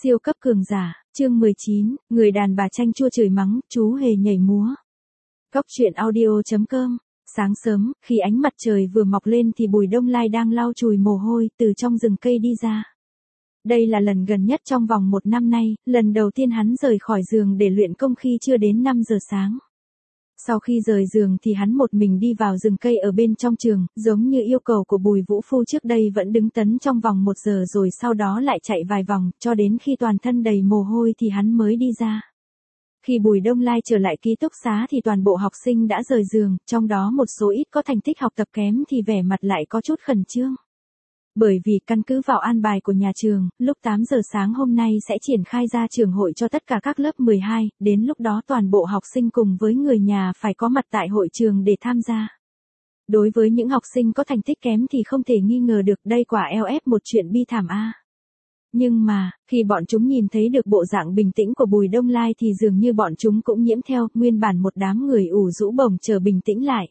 Siêu cấp cường giả, chương 19, người đàn bà chanh chua chửi mắng, chú hề nhảy múa. Góc truyện audio.com. Sáng sớm, khi ánh mặt trời vừa mọc lên thì Bùi Đông Lai đang lau chùi mồ hôi từ trong rừng cây đi ra. Đây là lần gần nhất trong vòng 1 năm nay, lần đầu tiên hắn rời khỏi giường để luyện công khi chưa đến 5 giờ sáng. Sau khi rời giường thì hắn một mình đi vào rừng cây ở bên trong trường, giống như yêu cầu của Bùi Vũ Phu trước đây vẫn đứng tấn trong vòng 1 giờ rồi sau đó lại chạy vài vòng, cho đến khi toàn thân đầy mồ hôi thì hắn mới đi ra. Khi Bùi Đông Lai trở lại ký túc xá thì toàn bộ học sinh đã rời giường, trong đó một số ít có thành tích học tập kém thì vẻ mặt lại có chút khẩn trương. Bởi vì căn cứ vào an bài của nhà trường, lúc 8 giờ sáng hôm nay sẽ triển khai ra trường hội cho tất cả các lớp 12, đến lúc đó toàn bộ học sinh cùng với người nhà phải có mặt tại hội trường để tham gia. Đối với những học sinh có thành tích kém thì không thể nghi ngờ được đây quả ép một chuyện bi thảm a. Nhưng mà, khi bọn chúng nhìn thấy được bộ dạng bình tĩnh của Bùi Đông Lai thì dường như bọn chúng cũng nhiễm theo, nguyên bản một đám người ủ rũ bồng chờ bình tĩnh lại.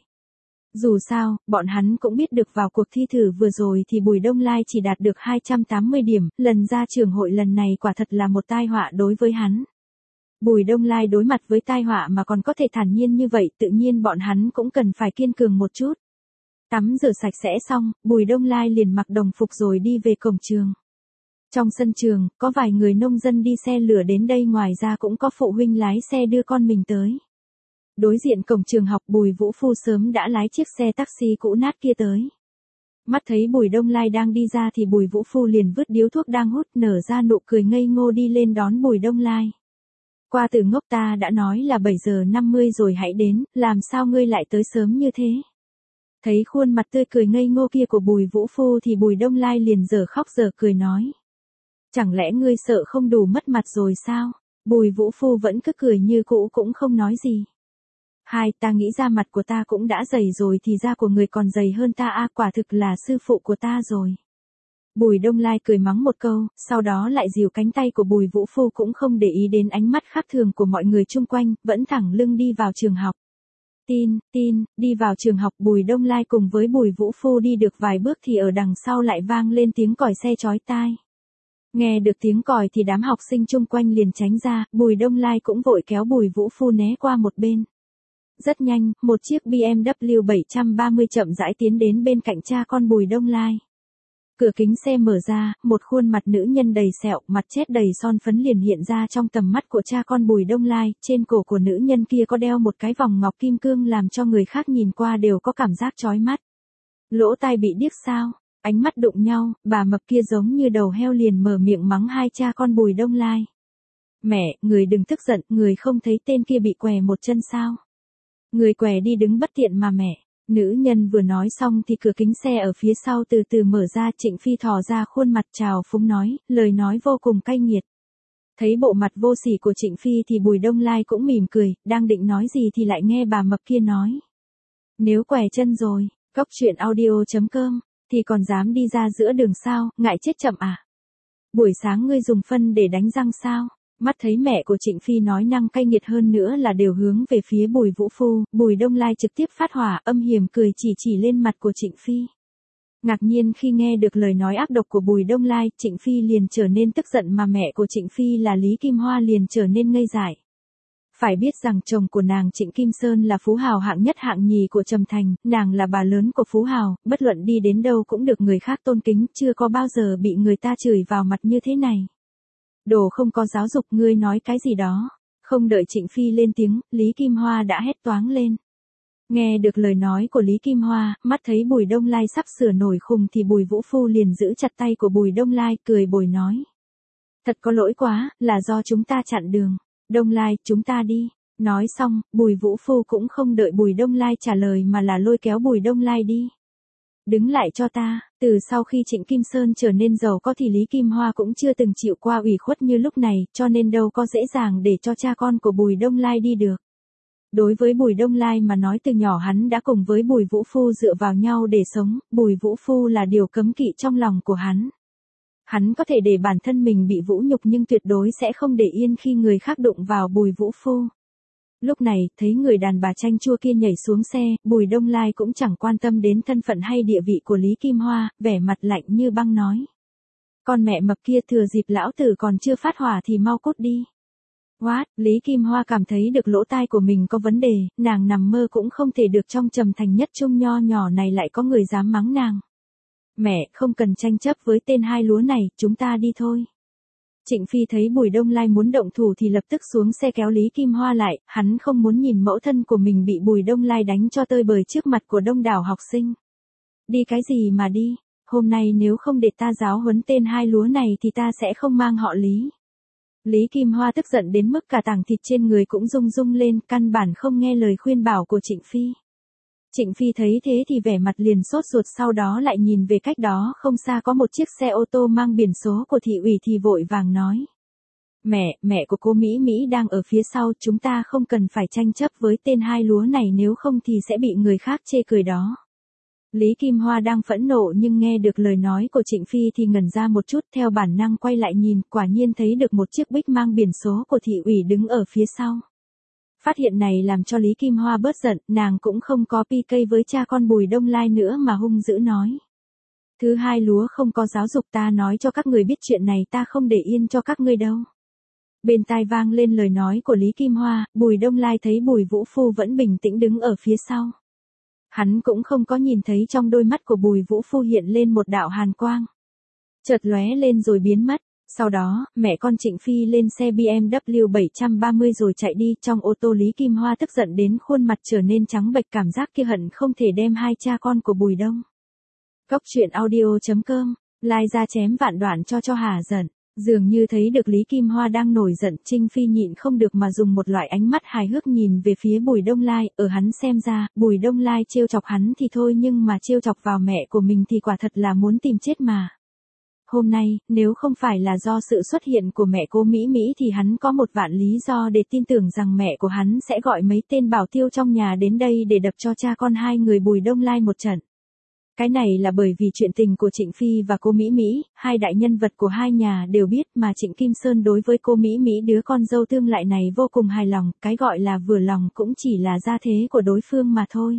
Dù sao, bọn hắn cũng biết được vào cuộc thi thử vừa rồi thì Bùi Đông Lai chỉ đạt được 280 điểm, lần ra trường hội lần này quả thật là một tai họa đối với hắn. Bùi Đông Lai đối mặt với tai họa mà còn có thể thản nhiên như vậy, tự nhiên bọn hắn cũng cần phải kiên cường một chút. Tắm rửa sạch sẽ xong, Bùi Đông Lai liền mặc đồng phục rồi đi về cổng trường. Trong sân trường, có vài người nông dân đi xe lửa đến đây, ngoài ra cũng có phụ huynh lái xe đưa con mình tới. Đối diện cổng trường học, Bùi Vũ Phu sớm đã lái chiếc xe taxi cũ nát kia tới. Mắt thấy Bùi Đông Lai đang đi ra thì Bùi Vũ Phu liền vứt điếu thuốc đang hút, nở ra nụ cười ngây ngô đi lên đón Bùi Đông Lai. Qua từ ngốc, ta đã nói là 7 giờ 50 rồi hãy đến, làm sao ngươi lại tới sớm như thế? Thấy khuôn mặt tươi cười ngây ngô kia của Bùi Vũ Phu thì Bùi Đông Lai liền dở khóc dở cười nói. Chẳng lẽ ngươi sợ không đủ mất mặt rồi sao? Bùi Vũ Phu vẫn cứ cười như cũ cũng không nói gì. Ta nghĩ ra mặt của ta cũng đã dày rồi thì da của người còn dày hơn ta a, quả thực là sư phụ của ta rồi. Bùi Đông Lai cười mắng một câu, sau đó lại dìu cánh tay của Bùi Vũ Phu cũng không để ý đến ánh mắt khác thường của mọi người chung quanh, vẫn thẳng lưng đi vào trường học. Đi vào trường học. Bùi Đông Lai cùng với Bùi Vũ Phu đi được vài bước thì ở đằng sau lại vang lên tiếng còi xe chói tai. Nghe được tiếng còi thì đám học sinh chung quanh liền tránh ra, Bùi Đông Lai cũng vội kéo Bùi Vũ Phu né qua một bên. Rất nhanh, một chiếc BMW 730 chậm rãi tiến đến bên cạnh cha con Bùi Đông Lai. Cửa kính xe mở ra, một khuôn mặt nữ nhân đầy sẹo, mặt chết đầy son phấn liền hiện ra trong tầm mắt của cha con Bùi Đông Lai. Trên cổ của nữ nhân kia có đeo một cái vòng ngọc kim cương làm cho người khác nhìn qua đều có cảm giác chói mắt. Lỗ tai bị điếc sao? Ánh mắt đụng nhau, bà mập kia giống như đầu heo liền mở miệng mắng hai cha con Bùi Đông Lai. Mẹ, người đừng tức giận, người không thấy tên kia bị què một chân sao? Người què đi đứng bất tiện mà mẹ. Nữ nhân vừa nói xong thì cửa kính xe ở phía sau từ từ mở ra, Trịnh Phi thò ra khuôn mặt trào phúng nói, lời nói vô cùng cay nghiệt. Thấy bộ mặt vô sỉ của Trịnh Phi thì Bùi Đông Lai cũng mỉm cười, đang định nói gì thì lại nghe bà mập kia nói. Nếu què chân rồi, góc truyện audio.com, thì còn dám đi ra giữa đường sao, ngại chết chậm à? Buổi sáng ngươi dùng phân để đánh răng sao? Mắt thấy mẹ của Trịnh Phi nói năng cay nghiệt hơn nữa là đều hướng về phía Bùi Vũ Phu, Bùi Đông Lai trực tiếp phát hỏa, âm hiểm cười chỉ lên mặt của Trịnh Phi. Ngạc nhiên khi nghe được lời nói ác độc của Bùi Đông Lai, Trịnh Phi liền trở nên tức giận mà mẹ của Trịnh Phi là Lý Kim Hoa liền trở nên ngây dại. Phải biết rằng chồng của nàng Trịnh Kim Sơn là phú hào hạng nhất hạng nhì của Trầm Thành, nàng là bà lớn của phú hào, bất luận đi đến đâu cũng được người khác tôn kính, chưa có bao giờ bị người ta chửi vào mặt như thế này. Đồ không có giáo dục, ngươi nói cái gì đó? Không đợi Trịnh Phi lên tiếng, Lý Kim Hoa đã hét toáng lên. Nghe được lời nói của Lý Kim Hoa, mắt thấy Bùi Đông Lai sắp sửa nổi khùng thì Bùi Vũ Phu liền giữ chặt tay của Bùi Đông Lai, cười bồi nói. Thật có lỗi quá, là do chúng ta chặn đường. Đông Lai, chúng ta đi. Nói xong, Bùi Vũ Phu cũng không đợi Bùi Đông Lai trả lời mà là lôi kéo Bùi Đông Lai đi. Đứng lại cho ta, từ sau khi Trịnh Kim Sơn trở nên giàu có thì Lý Kim Hoa cũng chưa từng chịu qua ủy khuất như lúc này, cho nên đâu có dễ dàng để cho cha con của Bùi Đông Lai đi được. Đối với Bùi Đông Lai mà nói, từ nhỏ hắn đã cùng với Bùi Vũ Phu dựa vào nhau để sống, Bùi Vũ Phu là điều cấm kỵ trong lòng của hắn. Hắn có thể để bản thân mình bị vũ nhục nhưng tuyệt đối sẽ không để yên khi người khác đụng vào Bùi Vũ Phu. Lúc này, thấy người đàn bà chanh chua kia nhảy xuống xe, Bùi Đông Lai cũng chẳng quan tâm đến thân phận hay địa vị của Lý Kim Hoa, vẻ mặt lạnh như băng nói. Con mẹ mập kia thừa dịp lão tử còn chưa phát hỏa thì mau cút đi. What, Lý Kim Hoa cảm thấy được lỗ tai của mình có vấn đề, nàng nằm mơ cũng không thể được trong trầm thành nhất trung nho nhỏ này lại có người dám mắng nàng. Mẹ, không cần tranh chấp với tên hai lúa này, chúng ta đi thôi. Trịnh Phi thấy Bùi Đông Lai muốn động thủ thì lập tức xuống xe kéo Lý Kim Hoa lại, hắn không muốn nhìn mẫu thân của mình bị Bùi Đông Lai đánh cho tơi bời trước mặt của đông đảo học sinh. Đi cái gì mà đi, hôm nay nếu không để ta giáo huấn tên hai lúa này thì ta sẽ không mang họ Lý. Lý Kim Hoa tức giận đến mức cả tảng thịt trên người cũng rung rung lên, căn bản không nghe lời khuyên bảo của Trịnh Phi. Trịnh Phi thấy thế thì vẻ mặt liền sốt ruột, sau đó lại nhìn về cách đó không xa có một chiếc xe ô tô mang biển số của thị ủy thì vội vàng nói. Mẹ của cô Mỹ Mỹ đang ở phía sau, chúng ta không cần phải tranh chấp với tên hai lúa này nếu không thì sẽ bị người khác chê cười đó. Lý Kim Hoa đang phẫn nộ nhưng nghe được lời nói của Trịnh Phi thì ngẩn ra một chút, theo bản năng quay lại nhìn, quả nhiên thấy được một chiếc Bích mang biển số của thị ủy đứng ở phía sau. Phát hiện này làm cho Lý Kim Hoa bớt giận, nàng cũng không có PK với cha con Bùi Đông Lai nữa mà hung dữ nói. Thứ hai lúa không có giáo dục, ta nói cho các người biết chuyện này, ta không để yên cho các ngươi đâu. Bên tai vang lên lời nói của Lý Kim Hoa, Bùi Đông Lai thấy Bùi Vũ Phu vẫn bình tĩnh đứng ở phía sau. Hắn cũng không có nhìn thấy trong đôi mắt của Bùi Vũ Phu hiện lên một đạo hàn quang. Chợt lóe lên rồi biến mất. Sau đó, mẹ con Trịnh Phi lên xe BMW 730 rồi chạy đi, trong ô tô Lý Kim Hoa tức giận đến khuôn mặt trở nên trắng bệch, cảm giác kia hận không thể đem hai cha con của Bùi Đông. Cốc truyện audio.com, lai ra chém vạn đoạn cho hà giận. Dường như thấy được Lý Kim Hoa đang nổi giận, Trinh Phi nhịn không được mà dùng một loại ánh mắt hài hước nhìn về phía Bùi Đông Lai, ở hắn xem ra, Bùi Đông Lai trêu chọc hắn thì thôi nhưng mà trêu chọc vào mẹ của mình thì quả thật là muốn tìm chết mà. Hôm nay, nếu không phải là do sự xuất hiện của mẹ cô Mỹ Mỹ thì hắn có một vạn lý do để tin tưởng rằng mẹ của hắn sẽ gọi mấy tên bảo tiêu trong nhà đến đây để đập cho cha con hai người Bùi Đông Lai một trận. Cái này là bởi vì chuyện tình của Trịnh Phi và cô Mỹ Mỹ, hai đại nhân vật của hai nhà đều biết mà Trịnh Kim Sơn đối với cô Mỹ Mỹ đứa con dâu tương lại này vô cùng hài lòng, cái gọi là vừa lòng cũng chỉ là gia thế của đối phương mà thôi.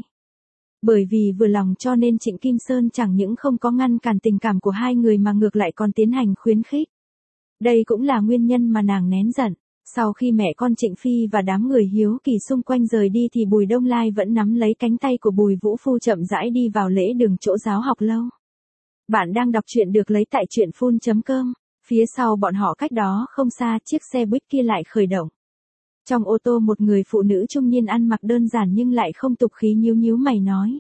Bởi vì vừa lòng cho nên Trịnh Kim Sơn chẳng những không có ngăn cản tình cảm của hai người mà ngược lại còn tiến hành khuyến khích. Đây cũng là nguyên nhân mà nàng nén giận. Sau khi mẹ con Trịnh Phi và đám người hiếu kỳ xung quanh rời đi thì Bùi Đông Lai vẫn nắm lấy cánh tay của Bùi Vũ Phu chậm rãi đi vào lễ đường chỗ giáo học lâu. Bạn đang đọc truyện được lấy tại truyện.com. Phía sau bọn họ cách đó không xa, chiếc xe buýt kia lại khởi động. Trong ô tô một người phụ nữ trung niên ăn mặc đơn giản nhưng lại không tục khí nhíu nhíu mày nói.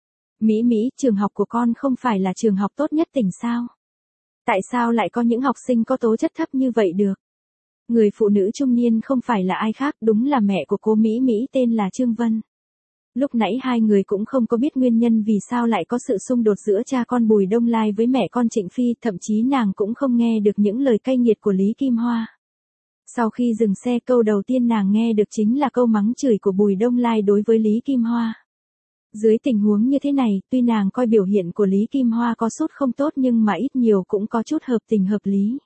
Mỹ Mỹ, trường học của con không phải là trường học tốt nhất tỉnh sao? Tại sao lại có những học sinh có tố chất thấp như vậy được? Người phụ nữ trung niên không phải là ai khác, đúng là mẹ của cô Mỹ Mỹ tên là Trương Vân. Lúc nãy hai người cũng không có biết nguyên nhân vì sao lại có sự xung đột giữa cha con Bùi Đông Lai với mẹ con Trịnh Phi, thậm chí nàng cũng không nghe được những lời cay nghiệt của Lý Kim Hoa. Sau khi dừng xe, câu đầu tiên nàng nghe được chính là câu mắng chửi của Bùi Đông Lai đối với Lý Kim Hoa. Dưới tình huống như thế này, tuy nàng coi biểu hiện của Lý Kim Hoa có chút không tốt nhưng mà ít nhiều cũng có chút hợp tình hợp lý.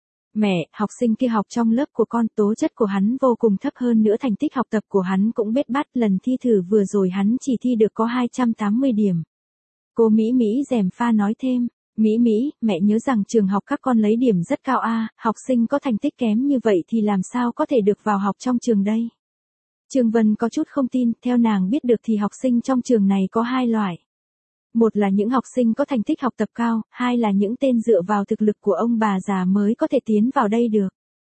Mẹ, học sinh kia học trong lớp của con, tố chất của hắn vô cùng thấp, hơn nữa thành tích học tập của hắn cũng bết bát, lần thi thử vừa rồi hắn chỉ thi được có 280 điểm. Cô Mỹ Mỹ gièm pha nói thêm, Mỹ Mỹ, mẹ nhớ rằng trường học các con lấy điểm rất cao a, học sinh có thành tích kém như vậy thì làm sao có thể được vào học trong trường đây? Trương Vân có chút không tin, theo nàng biết được thì học sinh trong trường này có hai loại. Một là những học sinh có thành tích học tập cao, hai là những tên dựa vào thực lực của ông bà già mới có thể tiến vào đây được.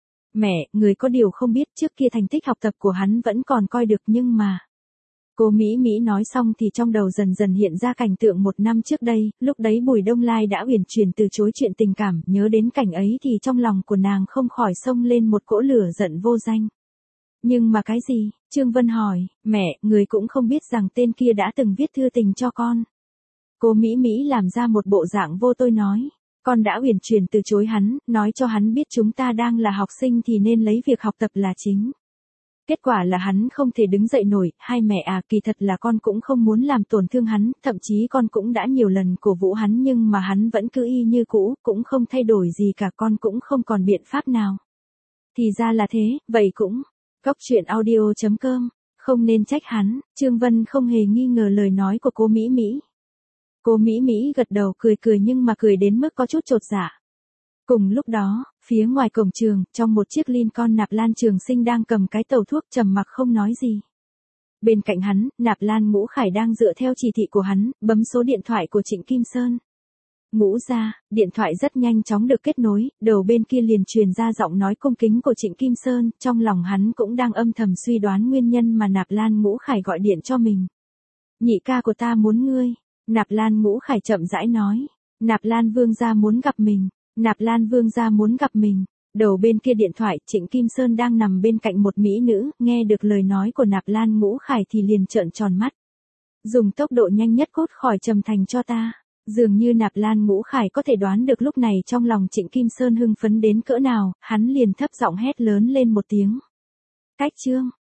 Mẹ, người có điều không biết trước kia thành tích học tập của hắn vẫn còn coi được nhưng mà... Cô Mỹ Mỹ nói xong thì trong đầu dần dần hiện ra cảnh tượng một năm trước đây, lúc đấy Bùi Đông Lai đã uyển chuyển từ chối chuyện tình cảm, nhớ đến cảnh ấy thì trong lòng của nàng không khỏi xông lên một cỗ lửa giận vô danh. Nhưng mà cái gì? Trương Vân hỏi, mẹ, người cũng không biết rằng tên kia đã từng viết thư tình cho con. Cô Mỹ Mỹ làm ra một bộ dạng vô tôi nói, con đã uyển chuyển từ chối hắn, nói cho hắn biết chúng ta đang là học sinh thì nên lấy việc học tập là chính. Kết quả là hắn không thể đứng dậy nổi, hai mẹ à, kỳ thật là con cũng không muốn làm tổn thương hắn, thậm chí con cũng đã nhiều lần cổ vũ hắn nhưng mà hắn vẫn cứ y như cũ, cũng không thay đổi gì cả, con cũng không còn biện pháp nào. Thì ra là thế, vậy cũng, Cốc truyện audio.com, không nên trách hắn, Trương Vân không hề nghi ngờ lời nói của cô Mỹ Mỹ. Cô Mỹ Mỹ gật đầu cười cười nhưng mà cười đến mức có chút chột dạ. Cùng lúc đó, phía ngoài cổng trường, trong một chiếc Lincoln Nạp Lan Trường Sinh đang cầm cái tàu thuốc trầm mặc không nói gì. Bên cạnh hắn, Nạp Lan Ngũ Khải đang dựa theo chỉ thị của hắn, bấm số điện thoại của Trịnh Kim Sơn. Ngũ ra, điện thoại rất nhanh chóng được kết nối, đầu bên kia liền truyền ra giọng nói cung kính của Trịnh Kim Sơn, trong lòng hắn cũng đang âm thầm suy đoán nguyên nhân mà Nạp Lan Ngũ Khải gọi điện cho mình. Nhị ca của ta muốn ngươi, Nạp Lan Ngũ Khải chậm rãi nói. Nạp Lan Vương gia muốn gặp mình, Nạp Lan Vương gia muốn gặp mình. Đầu bên kia điện thoại, Trịnh Kim Sơn đang nằm bên cạnh một mỹ nữ, nghe được lời nói của Nạp Lan Ngũ Khải thì liền trợn tròn mắt. Dùng tốc độ nhanh nhất cốt khỏi Trầm Thành cho ta. Dường như Nạp Lan Ngũ Khải có thể đoán được lúc này trong lòng Trịnh Kim Sơn hưng phấn đến cỡ nào, hắn liền thấp giọng hét lớn lên một tiếng. Cách chương